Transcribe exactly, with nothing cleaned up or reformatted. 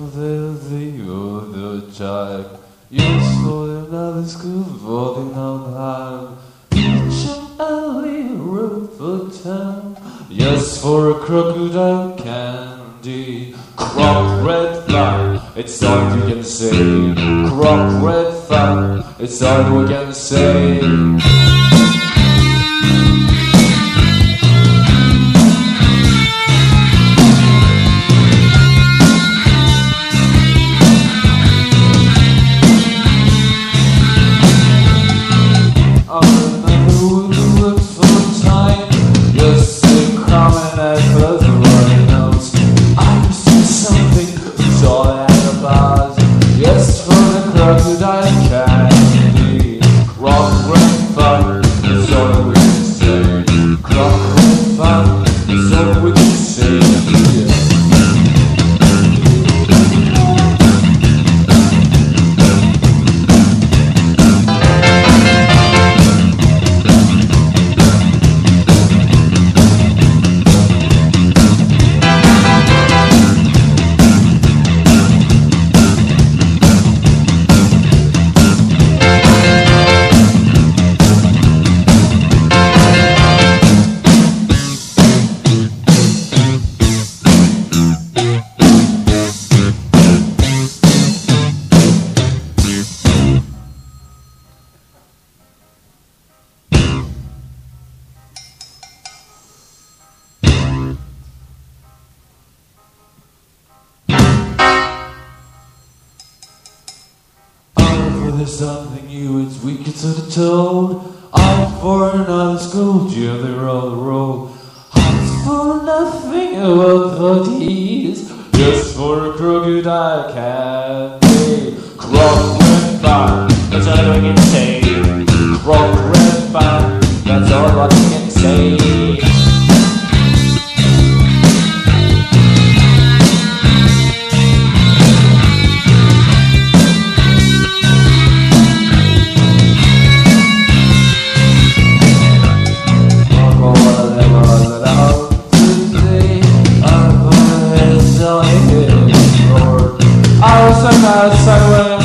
the other child. Yes, for another school, for the non-hand. Teach a little for town. Yes, for a crocodile candy. Crop red flag, it's all we can say. Crop red flag, it's all we can say. Crocodile candy, rock red fun, that's all we can say. Rock red fun, that's all we can say. There's something new, it's wicked to the toad. I'm for another school, jelly roll roll. I'm for nothing about thirties, just for a crocodile candy. Croc red fun, that's all I can say. Croc red fun, that's all I can say. Outside, outside,